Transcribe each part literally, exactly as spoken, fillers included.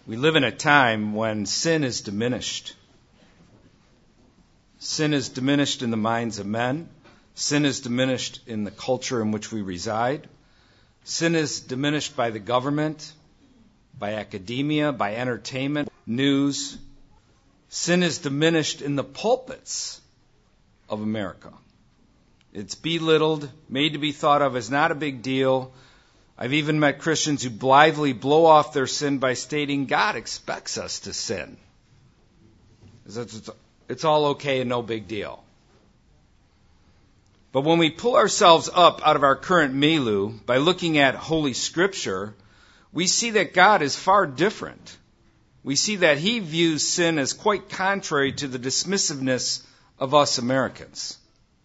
We live in a time when sin is diminished. Sin is diminished in the minds of men. Sin is diminished in the culture in which we reside. Sin is diminished by the government, by academia, by entertainment, news. Sin is diminished in the pulpits of America. It's belittled, made to be thought of as not a big deal. I've even met Christians who blithely blow off their sin by stating, God expects us to sin. It's all okay and no big deal. But when we pull ourselves up out of our current milieu by looking at Holy Scripture, we see that God is far different. We see that He views sin as quite contrary to the dismissiveness of us Americans.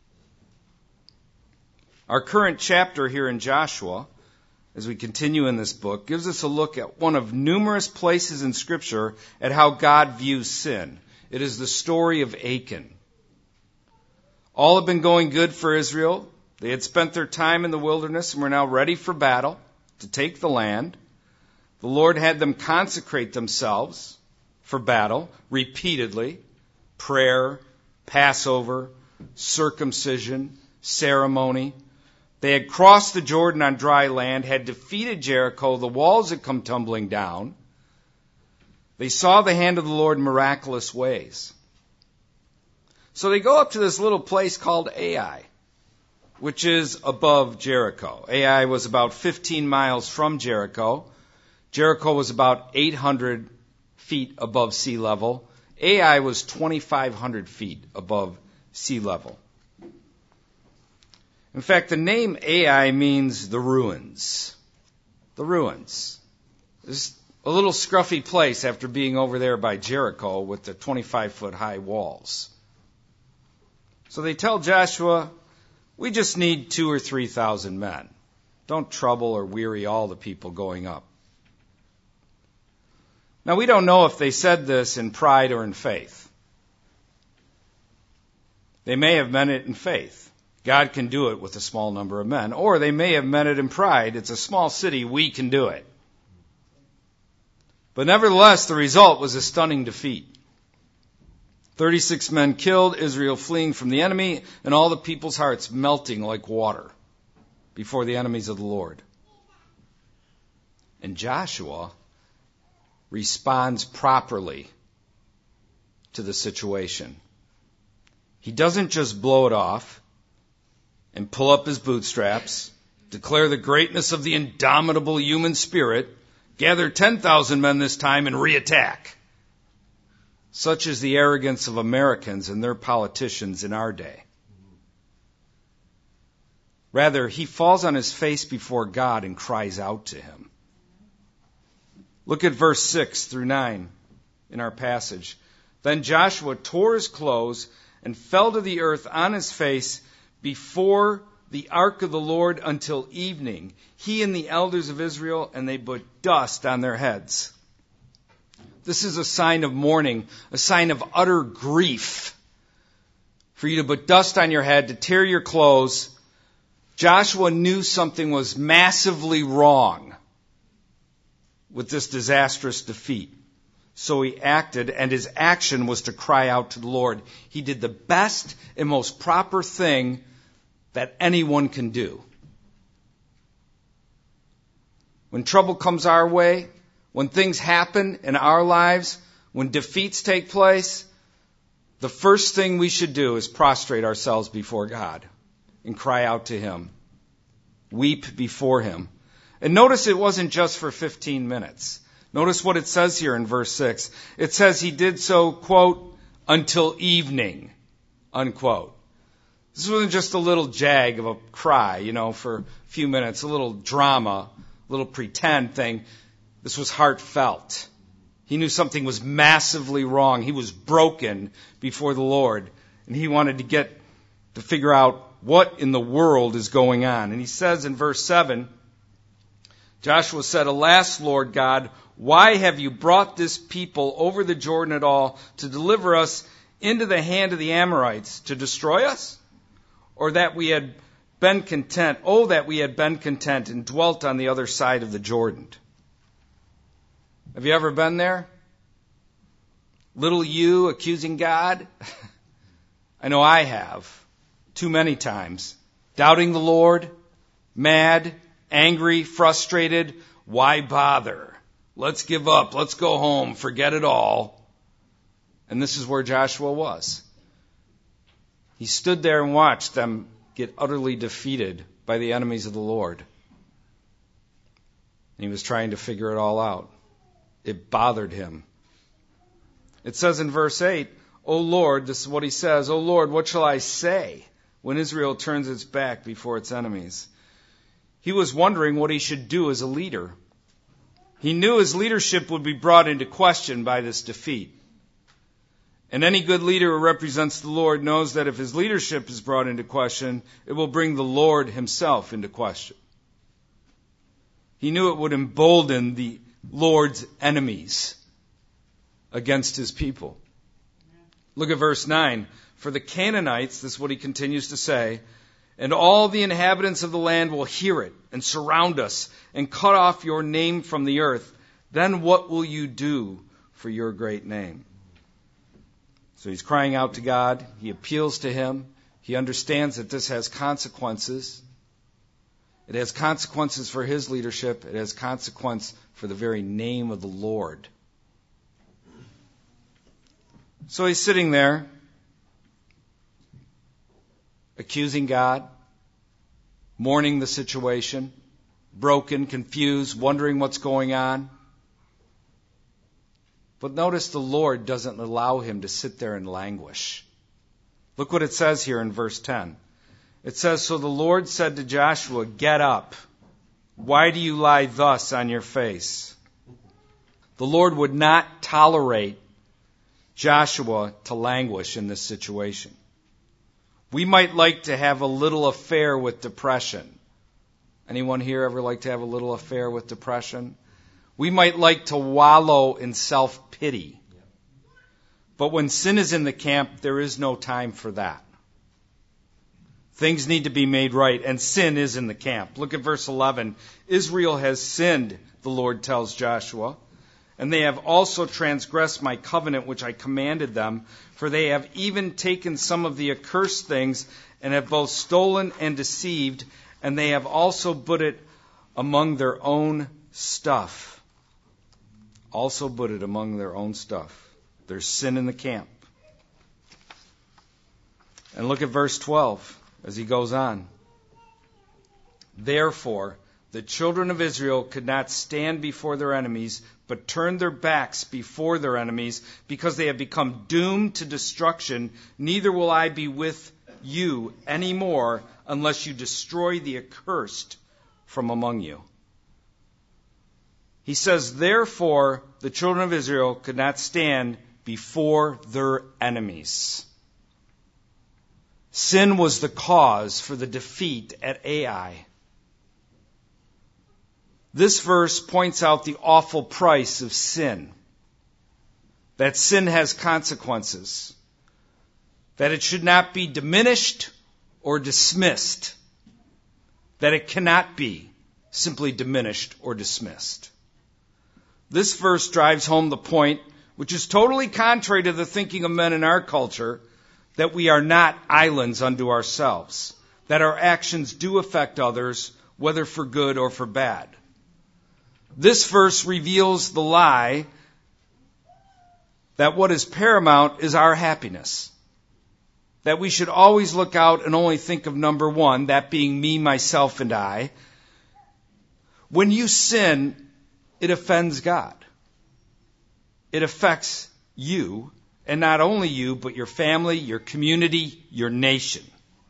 Our current chapter here in Joshua, as we continue in this book, gives us a look at one of numerous places in Scripture at how God views sin. It is the story of Achan. All had been going good for Israel. They had spent their time in the wilderness and were now ready for battle to take the land. The Lord had them consecrate themselves for battle repeatedly. Prayer, Passover, circumcision, ceremony. They had crossed the Jordan on dry land, had defeated Jericho. The walls had come tumbling down. They saw the hand of the Lord in miraculous ways. So they go up to this little place called Ai, which is above Jericho. Ai was about fifteen miles from Jericho. Jericho was about eight hundred feet above sea level. Ai was twenty-five hundred feet above sea level. In fact, the name Ai means the ruins. The ruins. It's a little scruffy place after being over there by Jericho with the twenty-five foot high walls. So they tell Joshua, we just need two or three thousand men. Don't trouble or weary all the people going up. Now, we don't know if they said this in pride or in faith. They may have meant it in faith. God can do it with a small number of men. Or they may have meant it in pride. It's a small city. We can do it. But nevertheless, the result was a stunning defeat. thirty-six men killed, Israel fleeing from the enemy, and all the people's hearts melting like water before the enemies of the Lord. And Joshua responds properly to the situation. He doesn't just blow it off and pull up his bootstraps, declare the greatness of the indomitable human spirit, gather ten thousand men this time and reattack. Such is the arrogance of Americans and their politicians in our day. Rather, he falls on his face before God and cries out to Him. Look at verse six through nine in our passage. Then Joshua tore his clothes and fell to the earth on his face before the ark of the Lord until evening, he and the elders of Israel, and they put dust on their heads. This is a sign of mourning, a sign of utter grief. For you to put dust on your head, to tear your clothes. Joshua knew something was massively wrong with this disastrous defeat. So he acted, and his action was to cry out to the Lord. He did the best and most proper thing that anyone can do. When trouble comes our way, when things happen in our lives, when defeats take place, the first thing we should do is prostrate ourselves before God and cry out to Him. Weep before Him. And notice it wasn't just for fifteen minutes. Notice what it says here in verse six. It says he did so, quote, until evening, unquote. This wasn't just a little jag of a cry, you know, for a few minutes, a little drama, a little pretend thing. This was heartfelt. He knew something was massively wrong. He was broken before the Lord, and he wanted to get to figure out what in the world is going on. And he says in verse seven, Joshua said, Alas, Lord God, why have you brought this people over the Jordan at all to deliver us into the hand of the Amorites to destroy us? Or that we had been content, oh, that we had been content and dwelt on the other side of the Jordan. Have you ever been there? Little you accusing God? I know I have. Too many times. Doubting the Lord, mad, angry, frustrated. Why bother? Let's give up. Let's go home. Forget it all. And this is where Joshua was. He stood there and watched them get utterly defeated by the enemies of the Lord. And he was trying to figure it all out. It bothered him. It says in verse eight, O Lord, this is what he says, O Lord, what shall I say when Israel turns its back before its enemies? He was wondering what he should do as a leader. He knew his leadership would be brought into question by this defeat. And any good leader who represents the Lord knows that if his leadership is brought into question, it will bring the Lord himself into question. He knew it would embolden the Lord's enemies against his people. Look at verse nine. For the Canaanites, this is what he continues to say, and all the inhabitants of the land will hear it and surround us and cut off your name from the earth. Then what will you do for your great name? So he's crying out to God. He appeals to him. He understands that this has consequences. It has consequences for his leadership. It has consequence for the very name of the Lord. So he's sitting there, accusing God, mourning the situation, broken, confused, wondering what's going on. But notice the Lord doesn't allow him to sit there and languish. Look what it says here in verse ten. It says, So the Lord said to Joshua, Get up. Why do you lie thus on your face? The Lord would not tolerate Joshua to languish in this situation. We might like to have a little affair with depression. Anyone here ever like to have a little affair with depression? We might like to wallow in self-pity. But when sin is in the camp, there is no time for that. Things need to be made right, and sin is in the camp. Look at verse eleven. Israel has sinned, the Lord tells Joshua, and they have also transgressed my covenant which I commanded them, for they have even taken some of the accursed things and have both stolen and deceived, and they have also put it among their own stuff. Also put it among their own stuff. There's sin in the camp. And look at verse twelve as he goes on. Therefore, the children of Israel could not stand before their enemies, but turned their backs before their enemies, because they have become doomed to destruction. Neither will I be with you anymore unless you destroy the accursed from among you. He says, therefore, the children of Israel could not stand before their enemies. Sin was the cause for the defeat at Ai. This verse points out the awful price of sin. That sin has consequences. That it should not be diminished or dismissed. That it cannot be simply diminished or dismissed. This verse drives home the point, which is totally contrary to the thinking of men in our culture, that we are not islands unto ourselves, that our actions do affect others, whether for good or for bad. This verse reveals the lie that what is paramount is our happiness. That we should always look out and only think of number one, that being me, myself, and I. When you sin, it offends God. It affects you, and not only you, but your family, your community, your nation.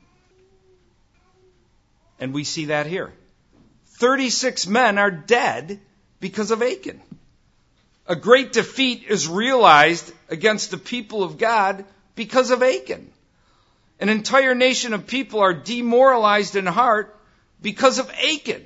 And we see that here. thirty-six men are dead because of Achan. A great defeat is realized against the people of God because of Achan. An entire nation of people are demoralized in heart because of Achan.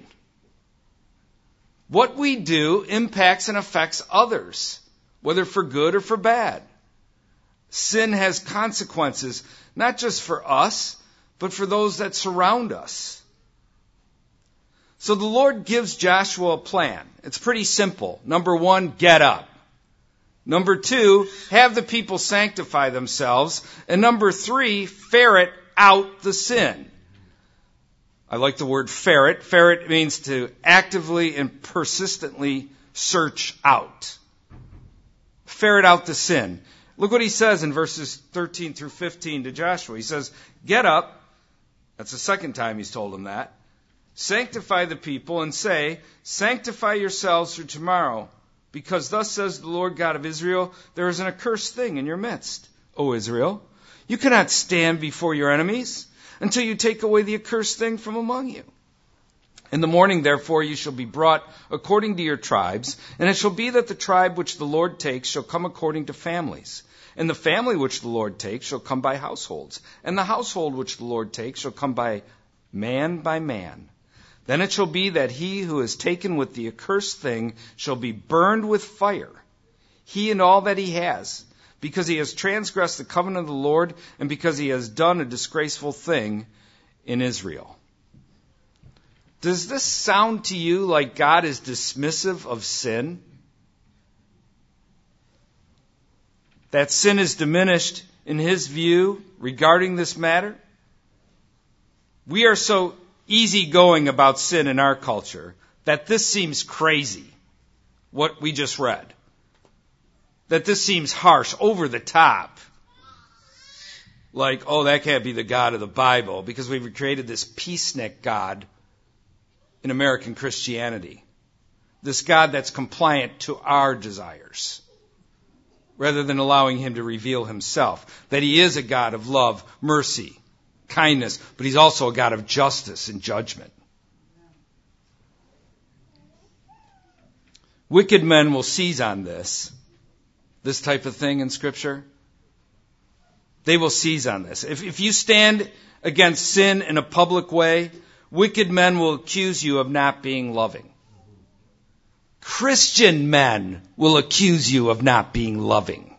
What we do impacts and affects others, whether for good or for bad. Sin has consequences, not just for us, but for those that surround us. So the Lord gives Joshua a plan. It's pretty simple. Number one, get up. Number two, have the people sanctify themselves. And number three, ferret out the sin. I like the word ferret. Ferret means to actively and persistently search out. Ferret out the sin. Look what he says in verses thirteen through fifteen to Joshua. He says, get up. That's the second time he's told him that. Sanctify the people and say, sanctify yourselves for tomorrow, because thus says the Lord God of Israel, there is an accursed thing in your midst, O Israel. You cannot stand before your enemies until you take away the accursed thing from among you. In the morning, therefore, you shall be brought according to your tribes, and it shall be that the tribe which the Lord takes shall come according to families. And the family which the Lord takes shall come by households, and the household which the Lord takes shall come by man by man. Then it shall be that he who is taken with the accursed thing shall be burned with fire, he and all that he has, because he has transgressed the covenant of the Lord, and because he has done a disgraceful thing in Israel. Does this sound to you like God is dismissive of sin? That sin is diminished in his view regarding this matter? We are so easygoing about sin in our culture that this seems crazy, what we just read. That this seems harsh, over the top. Like, oh, that can't be the God of the Bible, because we've created this peacenik God in American Christianity. This God that's compliant to our desires, rather than allowing him to reveal himself. That he is a God of love, mercy, kindness, but he's also a God of justice and judgment. Wicked men will seize on this, this type of thing in Scripture. They will seize on this. If, if you stand against sin in a public way, wicked men will accuse you of not being loving. Christian men will accuse you of not being loving.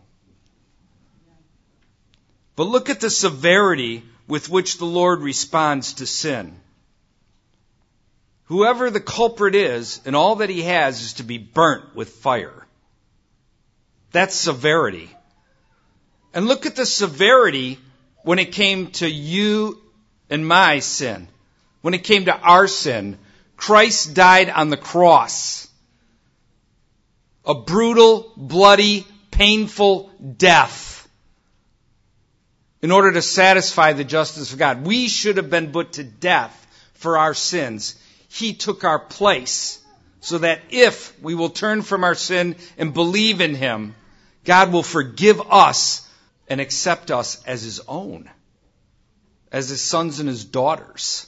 But look at the severity with which the Lord responds to sin. Whoever the culprit is, and all that he has is to be burnt with fire. That's severity. And look at the severity when it came to you and my sin. When it came to our sin, Christ died on the cross. A brutal, bloody, painful death in order to satisfy the justice of God. We should have been put to death for our sins. He took our place so that if we will turn from our sin and believe in him, God will forgive us and accept us as his own, as his sons and his daughters.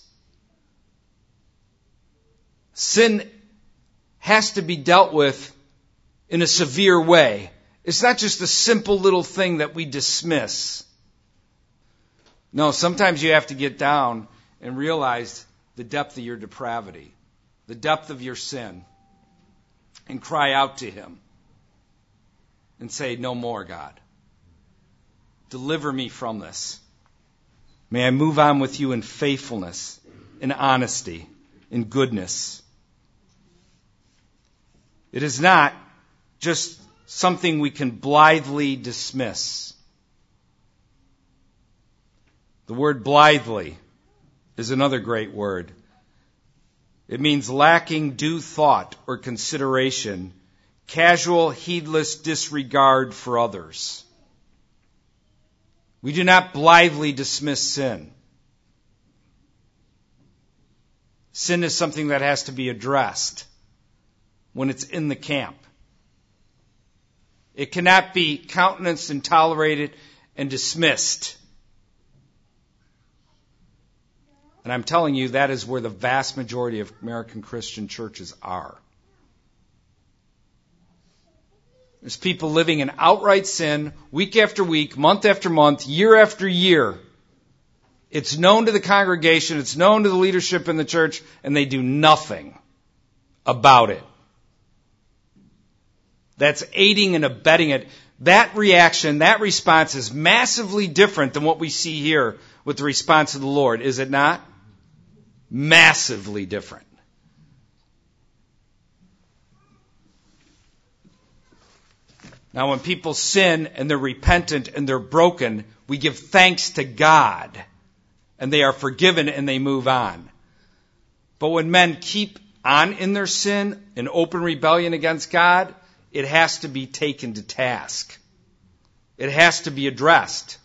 Sin has to be dealt with in a severe way. It's not just a simple little thing that we dismiss. No, sometimes you have to get down and realize the depth of your depravity, the depth of your sin, and cry out to him and say, no more, God. Deliver me from this. May I move on with you in faithfulness, in honesty, in goodness. It is not just something we can blithely dismiss. The word blithely is another great word. It means lacking due thought or consideration, casual, heedless disregard for others. We do not blithely dismiss sin. Sin is something that has to be addressed when it's in the camp. It cannot be countenanced and tolerated and dismissed. And I'm telling you, that is where the vast majority of American Christian churches are. There's people living in outright sin week after week, month after month, year after year. It's known to the congregation, it's known to the leadership in the church, and they do nothing about it. That's aiding and abetting it. That reaction, that response is massively different than what we see here with the response of the Lord, is it not? Massively different. Now, when people sin and they're repentant and they're broken, we give thanks to God, and they are forgiven and they move on. But when men keep on in their sin, in open rebellion against God, it has to be taken to task. It has to be addressed,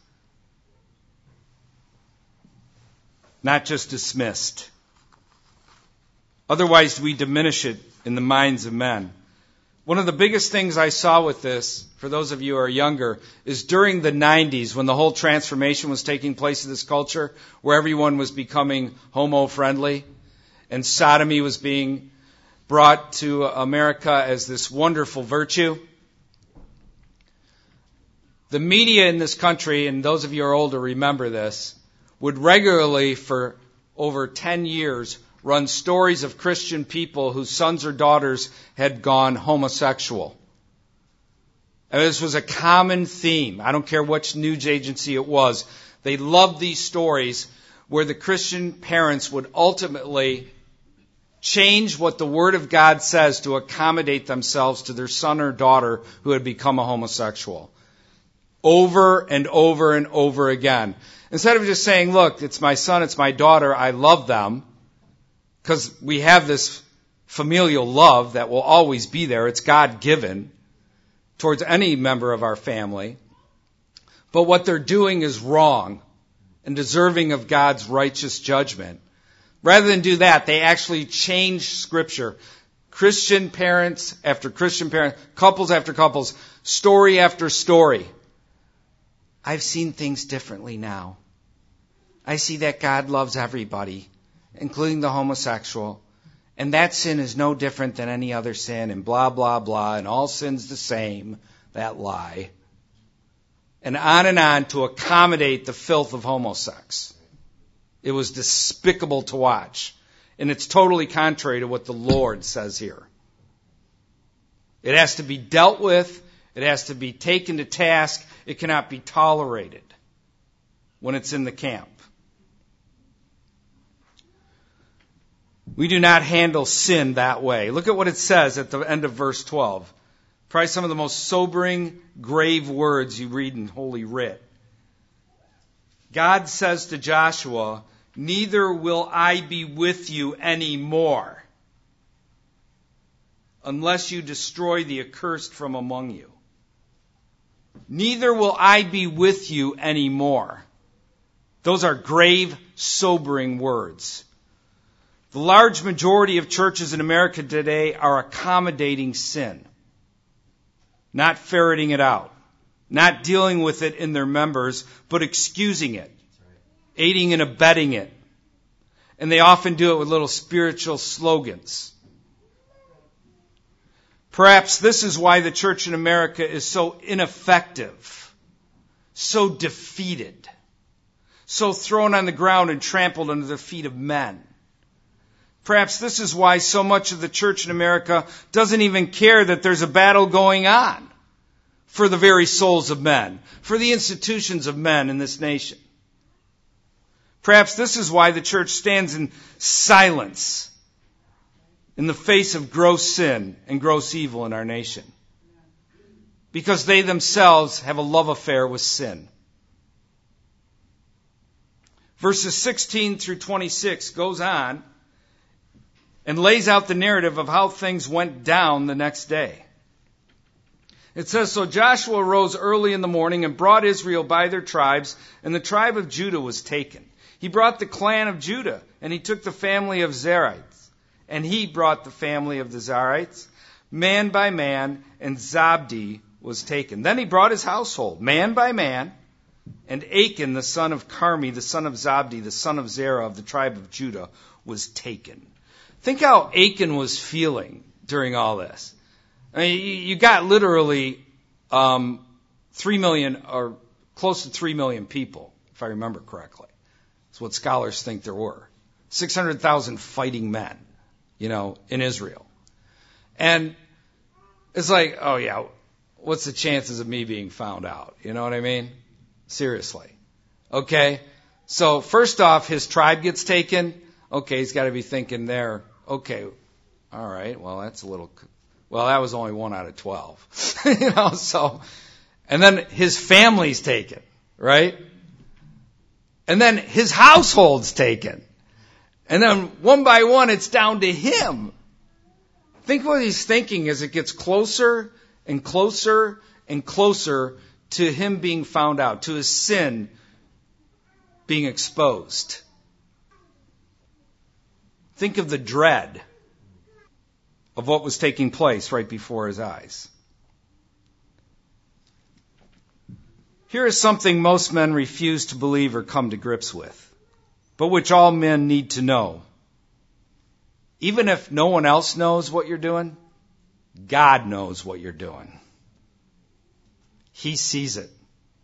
not just dismissed. Otherwise, we diminish it in the minds of men. One of the biggest things I saw with this, for those of you who are younger, is during the nineties, when the whole transformation was taking place in this culture, where everyone was becoming homo-friendly, and sodomy was being brought to America as this wonderful virtue. The media in this country, and those of you who are older remember this, would regularly, for over ten years, run stories of Christian people whose sons or daughters had gone homosexual. And this was a common theme. I don't care which news agency it was. They loved these stories where the Christian parents would ultimately change what the Word of God says to accommodate themselves to their son or daughter who had become a homosexual. Over and over and over again. Instead of just saying, look, it's my son, it's my daughter, I love them, because we have this familial love that will always be there. It's God-given towards any member of our family. But what they're doing is wrong and deserving of God's righteous judgment. Rather than do that, they actually change Scripture. Christian parents after Christian parents, couples after couples, story after story. I've seen things differently now. I see that God loves everybody, including the homosexual. And that sin is no different than any other sin, and blah, blah, blah, and all sin's the same, that lie. And on and on to accommodate the filth of homosex. It was despicable to watch. And it's totally contrary to what the Lord says here. It has to be dealt with. It has to be taken to task. It cannot be tolerated when it's in the camp. We do not handle sin that way. Look at what it says at the end of verse twelve. Probably some of the most sobering, grave words you read in Holy Writ. God says to Joshua, "Neither will I be with you anymore unless you destroy the accursed from among you." Neither will I be with you anymore. Those are grave, sobering words. The large majority of churches in America today are accommodating sin, not ferreting it out, not dealing with it in their members, but excusing it, aiding and abetting it. And they often do it with little spiritual slogans. Perhaps this is why the church in America is so ineffective, so defeated, so thrown on the ground and trampled under the feet of men. Perhaps this is why so much of the church in America doesn't even care that there's a battle going on for the very souls of men, for the institutions of men in this nation. Perhaps this is why the church stands in silence in the face of gross sin and gross evil in our nation. Because they themselves have a love affair with sin. Verses sixteen through twenty-six goes on and lays out the narrative of how things went down the next day. It says, "So Joshua rose early in the morning and brought Israel by their tribes, and the tribe of Judah was taken. He brought the clan of Judah, and he took the family of Zerites. And he brought the family of the Zerites, man by man, and Zabdi was taken. Then he brought his household, man by man, and Achan, the son of Carmi, the son of Zabdi, the son of Zerah of the tribe of Judah, was taken." Think how Achan was feeling during all this. I mean, you got literally um, three million, or close to three million people, if I remember correctly. That's what scholars think there were. six hundred thousand fighting men, you know, in Israel. And it's like, oh yeah, what's the chances of me being found out? You know what I mean? Seriously. Okay? So first off, his tribe gets taken. Okay, he's got to be thinking there, okay, all right, well, that's a little, well, that was only one out of twelve. you know, so, and then his family's taken, right? And then his household's taken. And then one by one, it's down to him. Think what he's thinking as it gets closer and closer and closer to him being found out, to his sin being exposed. Think of the dread of what was taking place right before his eyes. Here is something most men refuse to believe or come to grips with, but which all men need to know. Even if no one else knows what you're doing, God knows what you're doing. He sees it.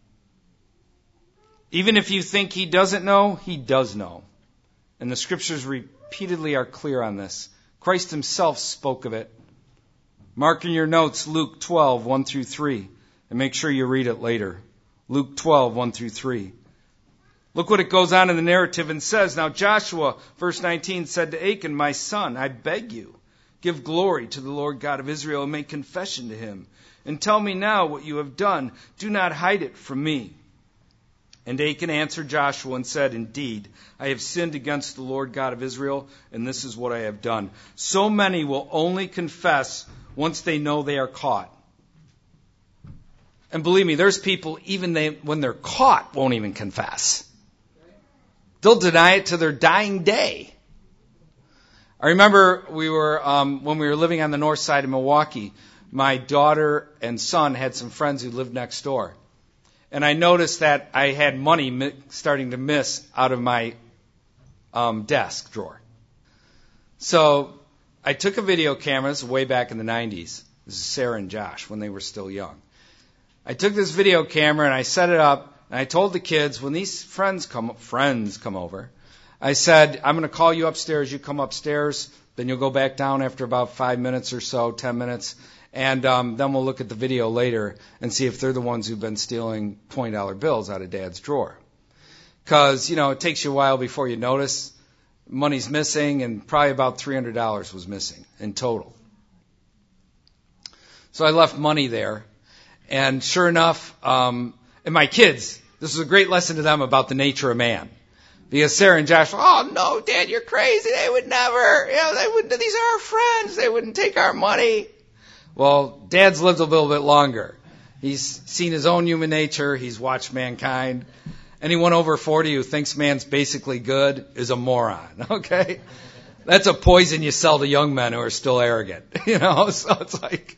Even if you think he doesn't know, he does know. And the scriptures repeatedly are clear on this. Christ himself spoke of it. Mark in your notes Luke twelve, one through three, and make sure you read it later. Luke twelve, one through three. Look what it goes on in the narrative and says, Now Joshua, verse nineteen, said to Achan, My son, I beg you, give glory to the Lord God of Israel and make confession to him. And tell me now what you have done. Do not hide it from me. And Achan answered Joshua and said, Indeed, I have sinned against the Lord God of Israel, and this is what I have done. So many will only confess once they know they are caught. And believe me, there's people, even they, when they're caught, won't even confess. They'll deny it to their dying day. I remember we were um, when we were living on the north side of Milwaukee, my daughter and son had some friends who lived next door. And I noticed that I had money mi- starting to miss out of my um, desk drawer. So I took a video camera, this was way back in the nineties. This is Sarah and Josh when they were still young. I took this video camera and I set it up, and I told the kids, when these friends come friends come over, I said, I'm going to call you upstairs. You come upstairs, then you'll go back down after about five minutes or so, ten minutes, and um, then we'll look at the video later and see if they're the ones who've been stealing twenty dollar bills out of Dad's drawer. Because, you know, it takes you a while before you notice money's missing, and probably about three hundred dollars was missing in total. So I left money there. And sure enough, um, and my kids, this was a great lesson to them about the nature of man. Because Sarah and Josh, oh no, Dad, you're crazy. They would never, you know, they wouldn't, these are our friends. They wouldn't take our money. Well, Dad's lived a little bit longer. He's seen his own human nature. He's watched mankind. Anyone over forty who thinks man's basically good is a moron, okay? That's a poison you sell to young men who are still arrogant, you know? So it's like,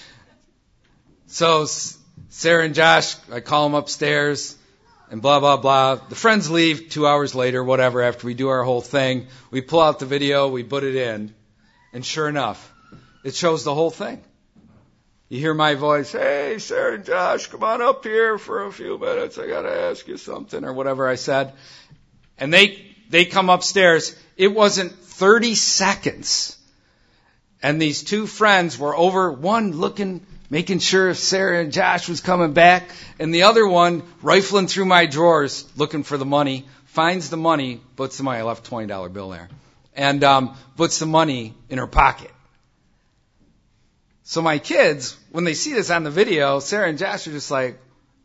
so Sarah and Josh, I call them upstairs and blah, blah, blah. The friends leave two hours later, whatever, after we do our whole thing. We pull out the video, we put it in, and sure enough, it shows the whole thing. You hear my voice, hey, Sarah and Josh, come on up here for a few minutes. I got to ask you something, or whatever I said. And they they come upstairs. It wasn't thirty seconds. And these two friends were over, one looking, making sure if Sarah and Josh was coming back, and the other one rifling through my drawers looking for the money, finds the money, puts the money, I left a twenty dollar bill there, and um, puts the money in her pocket. So my kids, when they see this on the video, Sarah and Josh are just like,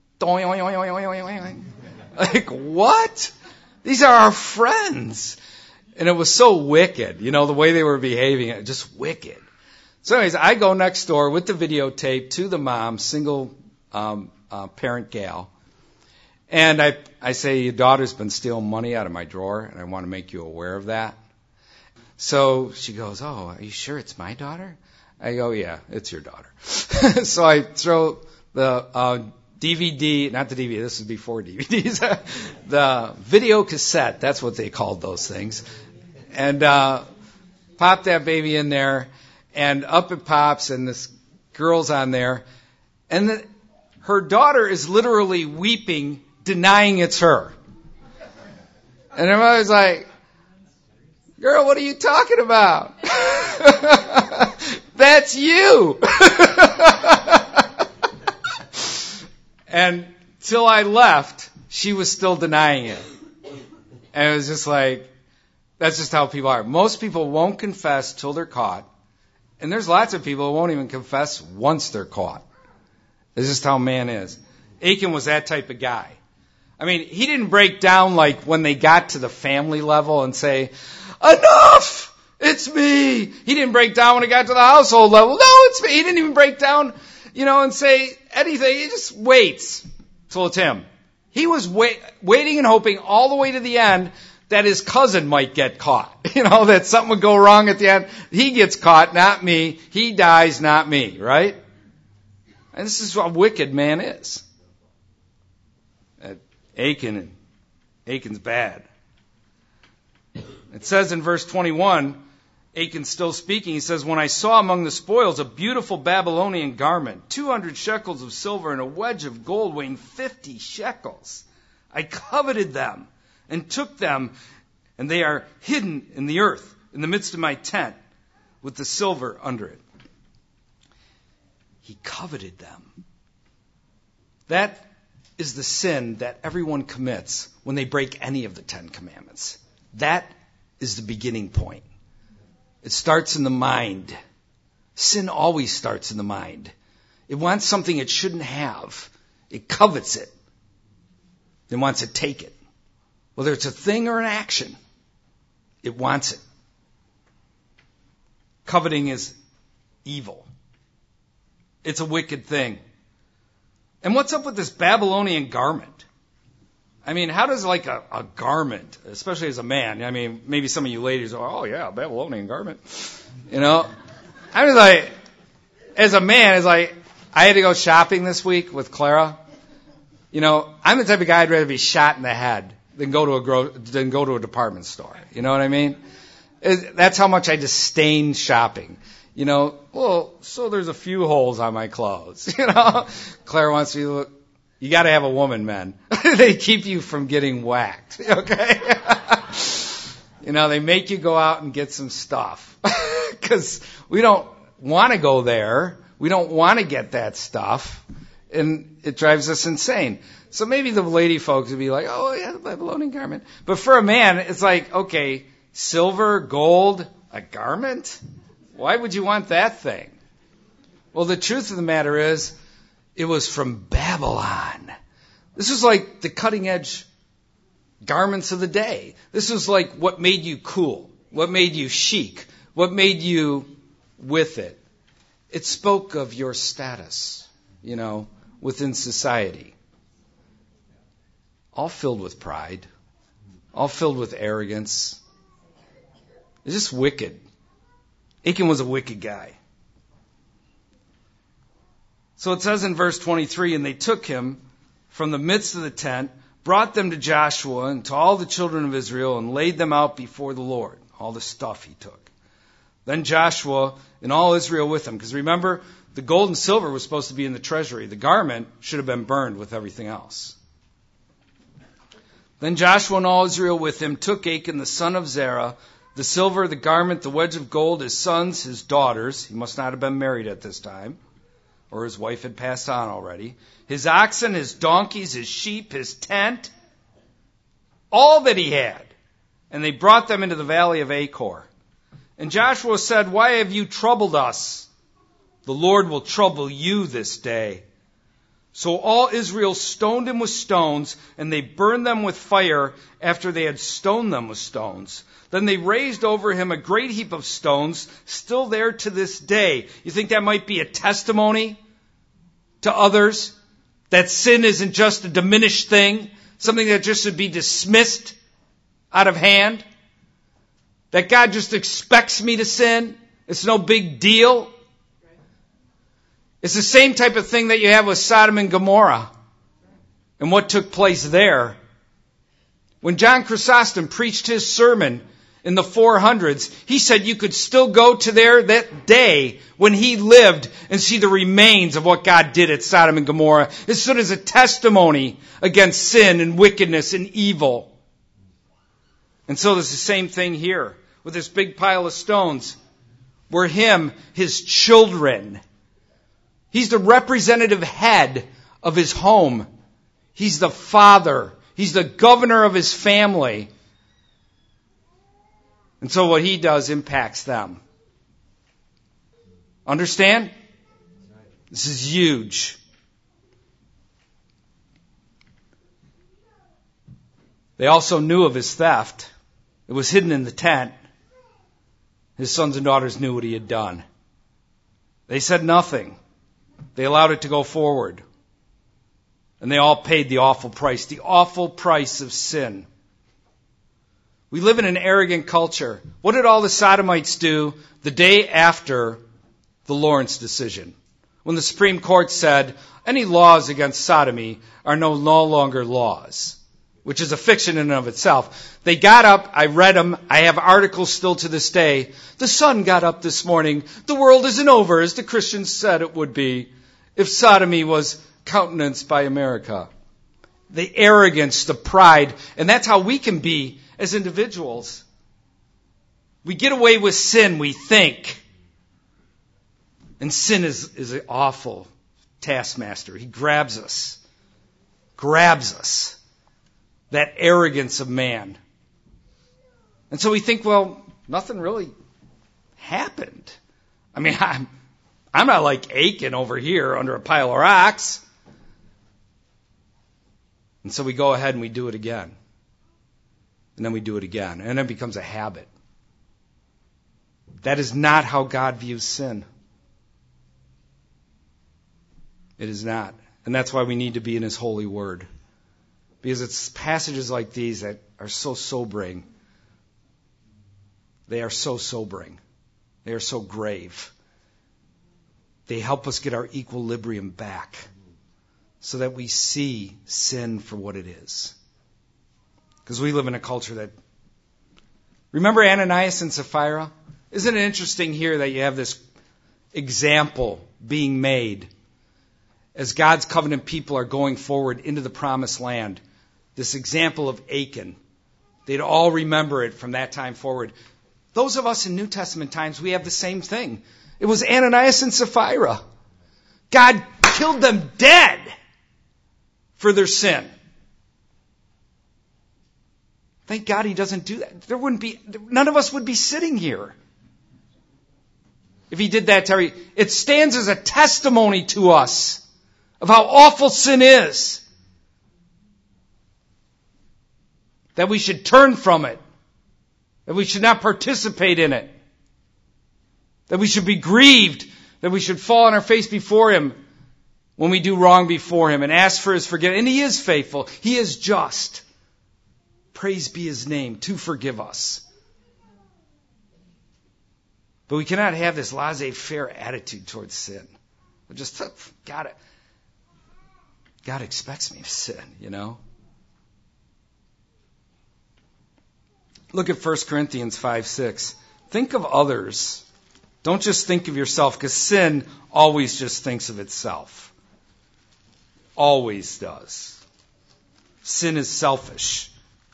like, what? These are our friends. And it was so wicked, you know, the way they were behaving, it just wicked. So anyways, I go next door with the videotape to the mom, single um, uh, parent gal, and I, I say, your daughter's been stealing money out of my drawer, and I want to make you aware of that. So she goes, oh, are you sure it's my daughter? I go, yeah, it's your daughter. So I throw the uh, D V D, not the D V D, this is before D V Ds, the video cassette, that's what they called those things, and uh, pop that baby in there, and up it pops, and this girl's on there, and the, her daughter is literally weeping, denying it's her. And her mother's like, girl, what are you talking about? That's you. And till I left, she was still denying it. And it was just like, that's just how people are. Most people won't confess till they're caught. And there's lots of people who won't even confess once they're caught. It's just how man is. Achan was that type of guy. I mean, he didn't break down like when they got to the family level and say, enough! It's me! He didn't break down when it got to the household level. No, it's me! He didn't even break down, you know, and say anything. He just waits till it's him. He was wait, waiting and hoping all the way to the end that his cousin might get caught. You know, that something would go wrong at the end. He gets caught, not me. He dies, not me, right? And this is what a wicked man is. Achan, Achan's bad. It says in verse twenty-one, Achan's still speaking, he says, when I saw among the spoils a beautiful Babylonian garment, two hundred shekels of silver and a wedge of gold weighing fifty shekels, I coveted them and took them, and they are hidden in the earth, in the midst of my tent, with the silver under it. He coveted them. That is the sin that everyone commits when they break any of the Ten Commandments. That is the beginning point. It starts in the mind. Sin always starts in the mind. It wants something it shouldn't have. It covets it. It wants to take it. Whether it's a thing or an action, it wants it. Coveting is evil. It's a wicked thing. And what's up with this Babylonian garment? I mean, how does like a, a garment, especially as a man, I mean, maybe some of you ladies are, oh yeah, Babylonian garment. You know, I was like, as a man, it's like, I had to go shopping this week with Clara. You know, I'm the type of guy I'd rather be shot in the head than go to a gro- than go to a department store. You know what I mean? It, that's how much I disdain shopping. You know, well, so there's a few holes on my clothes. You know, Claire wants me to look. You got to have a woman, men. They keep you from getting whacked. Okay? You know, they make you go out and get some stuff because we don't want to go there. We don't want to get that stuff, and it drives us insane. So maybe the lady folks would be like, "Oh, yeah, the Babylonian garment." But for a man, it's like, okay, silver, gold, a garment. Why would you want that thing? Well, the truth of the matter is, it was from Babylon. This was like the cutting edge garments of the day. This was like what made you cool, what made you chic, what made you with it. It spoke of your status, you know, within society. All filled with pride, all filled with arrogance. It's just wicked. Achan was a wicked guy. So it says in verse twenty-three, and they took him from the midst of the tent, brought them to Joshua and to all the children of Israel, and laid them out before the Lord, all the stuff he took. Then Joshua and all Israel with him, because remember, the gold and silver was supposed to be in the treasury. The garment should have been burned with everything else. Then Joshua and all Israel with him took Achan the son of Zerah, the silver, the garment, the wedge of gold, his sons, his daughters. He must not have been married at this time, or his wife had passed on already. His oxen, his donkeys, his sheep, his tent, all that he had. And they brought them into the valley of Achor. And Joshua said, why have you troubled us? The Lord will trouble you this day. So all Israel stoned him with stones, and they burned them with fire after they had stoned them with stones. Then they raised over him a great heap of stones, still there to this day. You think that might be a testimony to others? That sin isn't just a diminished thing, something that just should be dismissed out of hand? That God just expects me to sin? It's no big deal? It's the same type of thing that you have with Sodom and Gomorrah and what took place there. When John Chrysostom preached his sermon in the four hundreds, he said you could still go to there that day when he lived and see the remains of what God did at Sodom and Gomorrah. It stood as a testimony against sin and wickedness and evil. And so there's the same thing here with this big pile of stones. We're him, his children. He's the representative head of his home. He's the father. He's the governor of his family. And so what he does impacts them. Understand? This is huge. They also knew of his theft. It was hidden in the tent. His sons and daughters knew what he had done. They said nothing. They allowed it to go forward. And they all paid the awful price, the awful price of sin. We live in an arrogant culture. What did all the Sodomites do the day after the Lawrence decision? When the Supreme Court said, any laws against sodomy are no, no longer laws, which is a fiction in and of itself. They got up, I read them, I have articles still to this day. The Sun got up this morning, the world isn't over, as the Christians said it would be, if sodomy was countenanced by America. The arrogance, the pride, and that's how we can be as individuals. We get away with sin, we think. And sin is, is an awful taskmaster. He grabs us. Grabs us. That arrogance of man. And so we think, well, nothing really happened. I mean, I'm, I'm not like Achan over here under a pile of rocks. And so we go ahead and we do it again. And then we do it again. And it becomes a habit. That is not how God views sin. It is not. And that's why we need to be in His holy word. Because it's passages like these that are so sobering. They are so sobering. They are so grave. They help us get our equilibrium back so that we see sin for what it is. Because we live in a culture that... Remember Ananias and Sapphira? Isn't it interesting here that you have this example being made as God's covenant people are going forward into the promised land? This example of Achan. They'd all remember it from that time forward. Those of us in New Testament times, we have the same thing. It was Ananias and Sapphira. God killed them dead for their sin. Thank God He doesn't do that. There wouldn't be, none of us would be sitting here if He did that, Terry. It stands as a testimony to us of how awful sin is. That we should turn from it. That we should not participate in it. That we should be grieved. That we should fall on our face before Him when we do wrong before Him and ask for His forgiveness. And He is faithful. He is just. Praise be His name to forgive us. But we cannot have this laissez-faire attitude towards sin. We're just, God, God expects me to sin, you know. Look at First Corinthians five six. Think of others. Don't just think of yourself, because sin always just thinks of itself. Always does. Sin is selfish.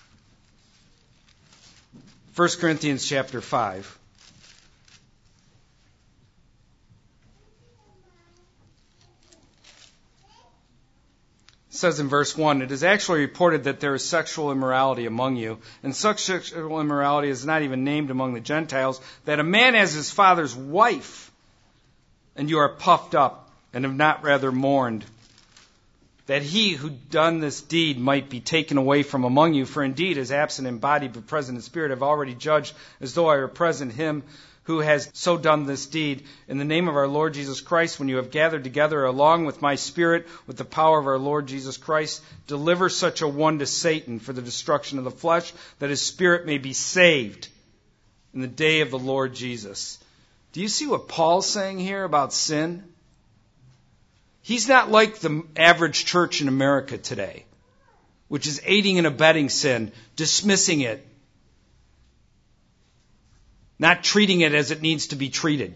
First Corinthians chapter five. It says in verse one, it is actually reported that there is sexual immorality among you, and such sexual immorality is not even named among the Gentiles, that a man has his father's wife, and you are puffed up, and have not rather mourned, that he who done this deed might be taken away from among you. For indeed, as absent in body but present in spirit, I've already judged, as though I were present, him who has so done this deed. In the name of our Lord Jesus Christ, when you have gathered together along with my spirit, with the power of our Lord Jesus Christ, deliver such a one to Satan for the destruction of the flesh, that his spirit may be saved in the day of the Lord Jesus. Do you see what Paul's saying here about sin? He's not like the average church in America today, which is aiding and abetting sin, dismissing it, not treating it as it needs to be treated.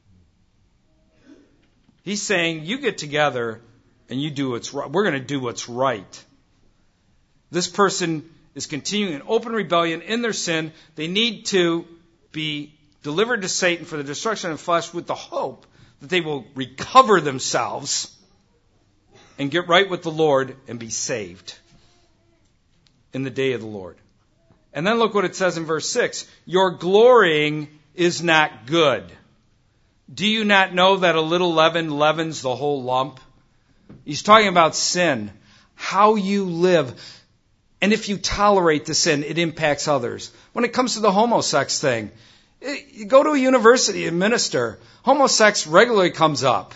He's saying, you get together and you do what's right. We're going to do what's right. This person is continuing in open rebellion in their sin. They need to be delivered to Satan for the destruction of the flesh, with the hope that they will recover themselves and get right with the Lord and be saved in the day of the Lord. And then look what it says in verse six. Your glorying is not good. Do you not know that a little leaven leavens the whole lump? He's talking about sin, how you live. And if you tolerate the sin, it impacts others. When it comes to the homosex thing, it, you go to a university and minister, homosex regularly comes up.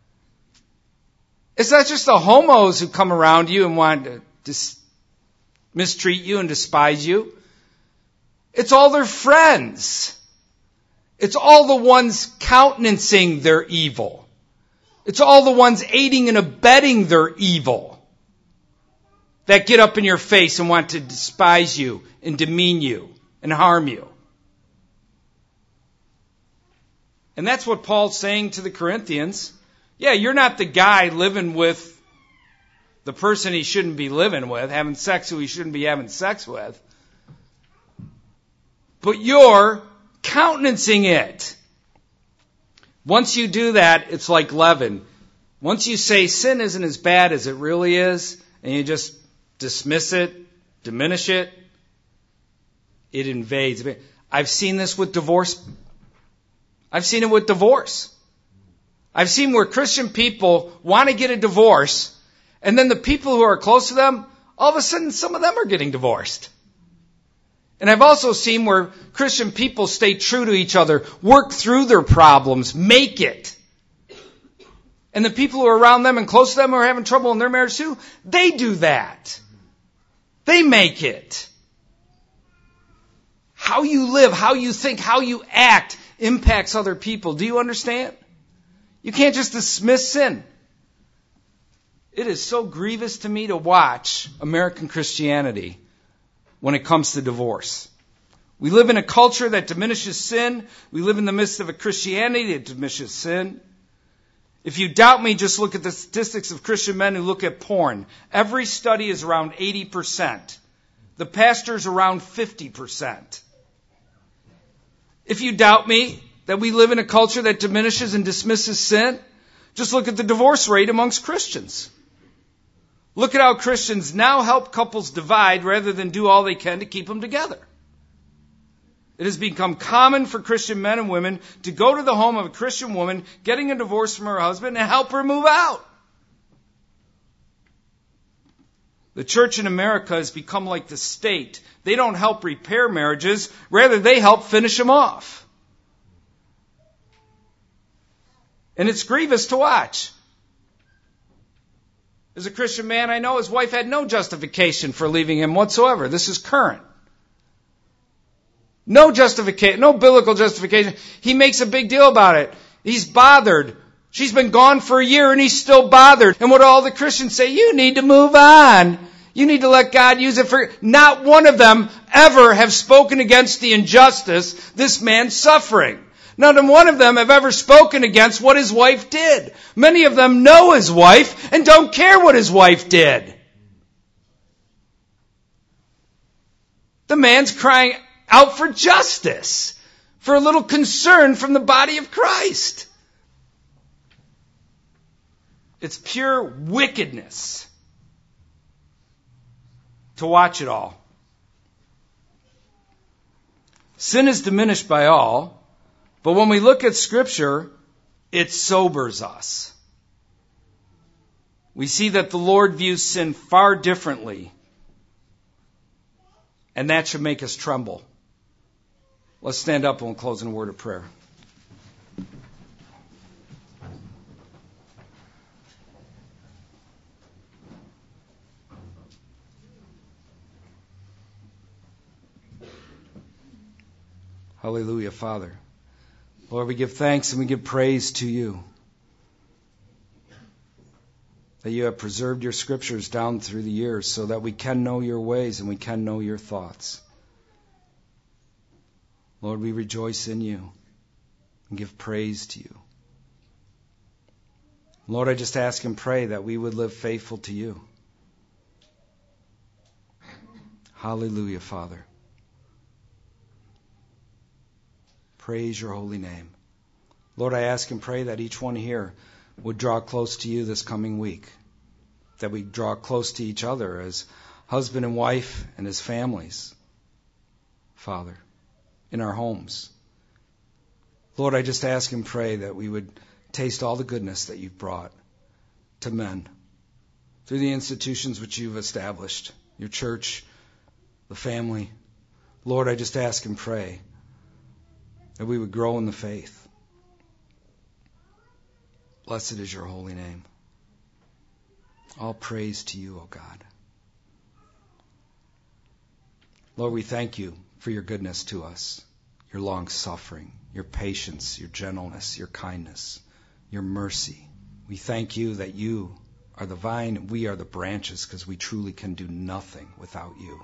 It's not just the homos who come around you and want to dis- mistreat you and despise you. It's all their friends. It's all the ones countenancing their evil. It's all the ones aiding and abetting their evil that get up in your face and want to despise you and demean you and harm you. And that's what Paul's saying to the Corinthians. Yeah, you're not the guy living with the person he shouldn't be living with, having sex who he shouldn't be having sex with. But you're countenancing it. Once you do that, it's like leaven. Once you say sin isn't as bad as it really is, and you just dismiss it, diminish it, it invades. I've seen this with divorce. I've seen it with divorce. I've seen where Christian people want to get a divorce, and then the people who are close to them, all of a sudden some of them are getting divorced. And I've also seen where Christian people stay true to each other, work through their problems, make it. And the people who are around them and close to them who are having trouble in their marriage too, they do that. They make it. How you live, how you think, how you act impacts other people. Do you understand? You can't just dismiss sin. It is so grievous to me to watch American Christianity when it comes to divorce. We live in a culture that diminishes sin. We live in the midst of a Christianity that diminishes sin. If you doubt me, just look at the statistics of Christian men who look at porn. Every study is around eighty percent. The pastor's around fifty percent. If you doubt me that we live in a culture that diminishes and dismisses sin, just look at the divorce rate amongst Christians. Look at how Christians now help couples divide rather than do all they can to keep them together. It has become common for Christian men and women to go to the home of a Christian woman getting a divorce from her husband and help her move out. The church in America has become like the state. They don't help repair marriages, rather they help finish them off. And it's grievous to watch. There's a Christian man I know, his wife had no justification for leaving him whatsoever. This is current. No justification, no biblical justification. He makes a big deal about it. He's bothered. She's been gone for a year and he's still bothered. And what do all the Christians say? You need to move on. You need to let God use it for... Not one of them ever have spoken against the injustice this man's suffering. Not one of them have ever spoken against what his wife did. Many of them know his wife and don't care what his wife did. The man's crying out for justice, for a little concern from the body of Christ. It's pure wickedness to watch it all. Sin is diminished by all. But when we look at Scripture, it sobers us. We see that the Lord views sin far differently. And that should make us tremble. Let's stand up and we'll close in a word of prayer. Hallelujah, Father. Lord, we give thanks and we give praise to you that you have preserved your scriptures down through the years so that we can know your ways and we can know your thoughts. Lord, we rejoice in you and give praise to you. Lord, I just ask and pray that we would live faithful to you. Hallelujah, Father. Praise your holy name. Lord, I ask and pray that each one here would draw close to you this coming week. That we draw close to each other as husband and wife and as families, Father, in our homes. Lord, I just ask and pray that we would taste all the goodness that you've brought to men through the institutions which you've established, your church, the family. Lord, I just ask and pray that we would grow in the faith. Blessed is your holy name. All praise to you, O God. Lord, we thank you for your goodness to us, your long suffering, your patience, your gentleness, your kindness, your mercy. We thank you that you are the vine and we are the branches, because we truly can do nothing without you.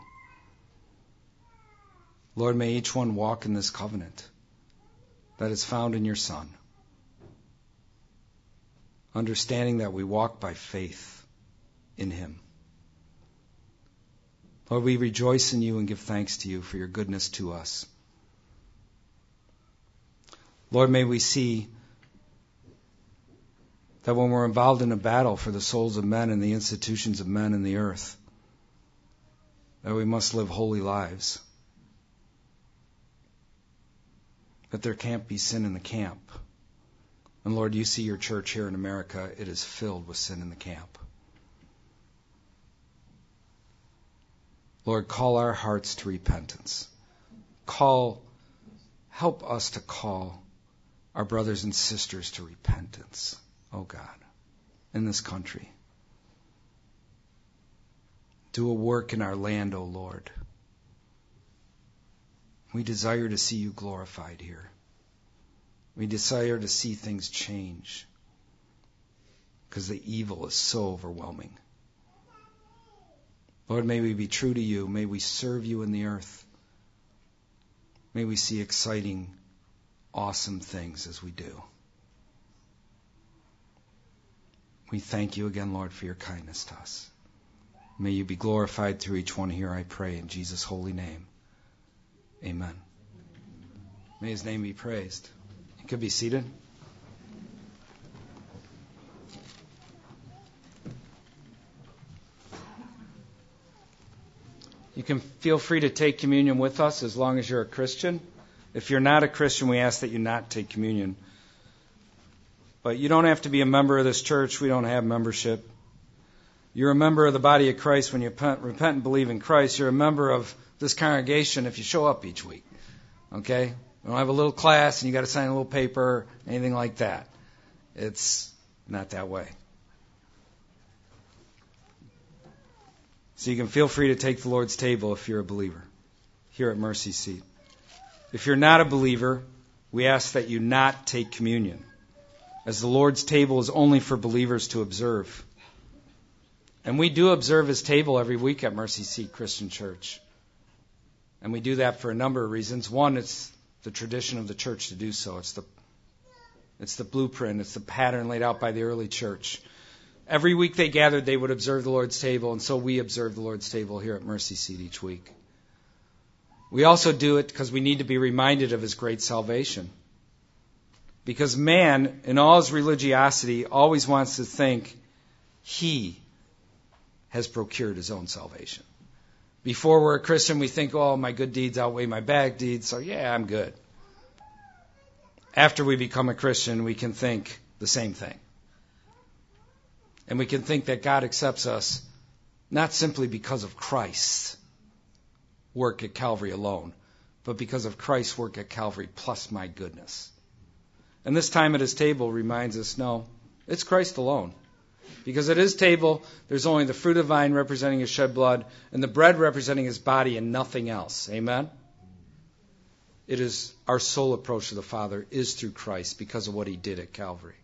Lord, may each one walk in this covenant that is found in your Son, understanding that we walk by faith in him. Lord, we rejoice in you and give thanks to you for your goodness to us. Lord, may we see that when we're involved in a battle for the souls of men and the institutions of men in the earth, that we must live holy lives. That there can't be sin in the camp. And Lord, you see your church here in America, it is filled with sin in the camp. Lord, call our hearts to repentance. Call, help us to call our brothers and sisters to repentance, oh God, in this country. Do a work in our land, O Lord. We desire to see you glorified here. We desire to see things change because the evil is so overwhelming. Lord, may we be true to you. May we serve you in the earth. May we see exciting, awesome things as we do. We thank you again, Lord, for your kindness to us. May you be glorified through each one here, I pray, in Jesus' holy name. Amen. May his name be praised. You could be seated. You can feel free to take communion with us as long as you're a Christian. If you're not a Christian, we ask that you not take communion. But you don't have to be a member of this church. We don't have membership. You're a member of the body of Christ when you repent and believe in Christ. You're a member of this congregation if you show up each week. Okay? We don't have a little class and you got to sign a little paper, anything like that. It's not that way. So you can feel free to take the Lord's table if you're a believer here at Mercy Seat. If you're not a believer, we ask that you not take communion, as the Lord's table is only for believers to observe. And we do observe his table every week at Mercy Seat Christian Church. And we do that for a number of reasons. One, it's the tradition of the church to do so. It's the, it's the blueprint. It's the pattern laid out by the early church. Every week they gathered, they would observe the Lord's table, and so we observe the Lord's table here at Mercy Seat each week. We also do it because we need to be reminded of his great salvation. Because man, in all his religiosity, always wants to think he has procured his own salvation. Before we're a Christian, we think, oh, my good deeds outweigh my bad deeds, so yeah, I'm good. After we become a Christian, we can think the same thing. And we can think that God accepts us not simply because of Christ's work at Calvary alone, but because of Christ's work at Calvary plus my goodness. And this time at his table reminds us, no, it's Christ alone. Because at his table, there's only the fruit of the vine representing his shed blood and the bread representing his body and nothing else. Amen? It is our sole approach to the Father is through Christ because of what he did at Calvary.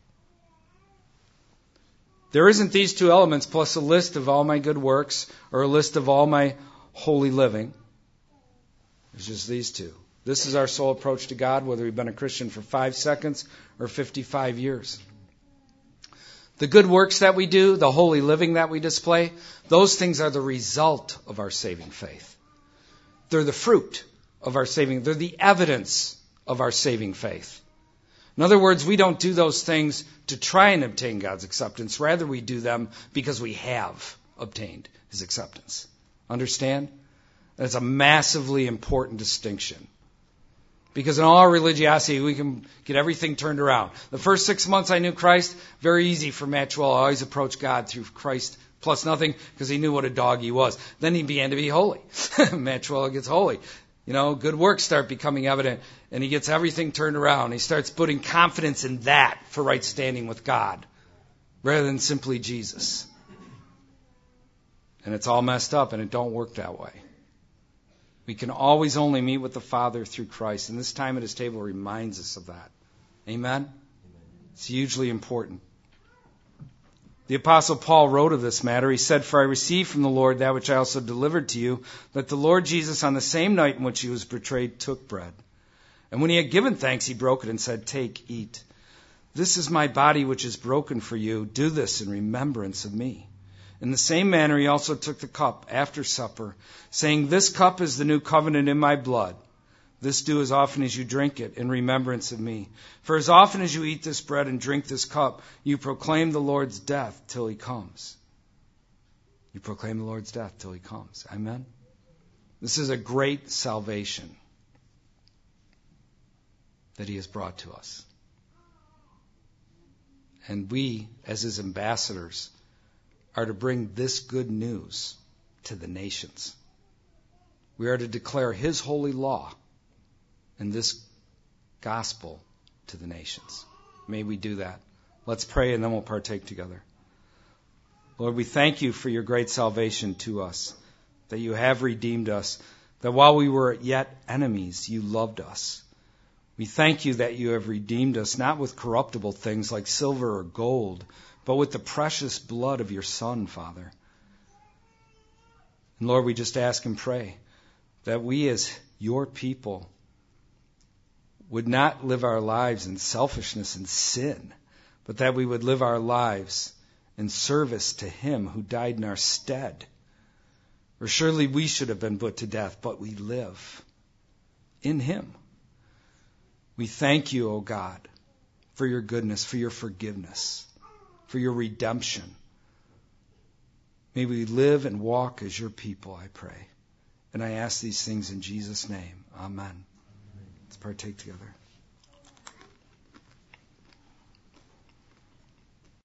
There isn't these two elements plus a list of all my good works or a list of all my holy living. There's just these two. This is our sole approach to God, whether we've been a Christian for five seconds or fifty-five years. The good works that we do, the holy living that we display, those things are the result of our saving faith. They're the fruit of our saving, they're the evidence of our saving faith. In other words, we don't do those things to try and obtain God's acceptance. Rather, we do them because we have obtained his acceptance. Understand? That's a massively important distinction. Because in all our religiosity, we can get everything turned around. The first six months I knew Christ, very easy for Matt Joel. I always approached God through Christ plus nothing because he knew what a dog he was. Then he began to be holy. Matchuela gets holy. You know, good works start becoming evident, and he gets everything turned around. He starts putting confidence in that for right standing with God, rather than simply Jesus. And it's all messed up, and it don't work that way. We can always only meet with the Father through Christ, and this time at his table reminds us of that. Amen? It's hugely important. The Apostle Paul wrote of this matter. He said, "For I received from the Lord that which I also delivered to you, that the Lord Jesus on the same night in which he was betrayed took bread. And when he had given thanks, he broke it and said, 'Take, eat. This is my body which is broken for you. Do this in remembrance of me.' In the same manner he also took the cup after supper, saying, 'This cup is the new covenant in my blood. This do as often as you drink it in remembrance of me. For as often as you eat this bread and drink this cup, you proclaim the Lord's death till he comes.'" You proclaim the Lord's death till he comes. Amen? This is a great salvation that he has brought to us. And we, as his ambassadors, are to bring this good news to the nations. We are to declare his holy law and this gospel to the nations. May we do that. Let's pray and then we'll partake together. Lord, we thank you for your great salvation to us, that you have redeemed us, that while we were yet enemies, you loved us. We thank you that you have redeemed us, not with corruptible things like silver or gold, but with the precious blood of your Son, Father. And Lord, we just ask and pray that we as your people would not live our lives in selfishness and sin, but that we would live our lives in service to him who died in our stead. For surely we should have been put to death, but we live in him. We thank you, O God, for your goodness, for your forgiveness, for your redemption. May we live and walk as your people, I pray. And I ask these things in Jesus' name. Amen. Let's partake together.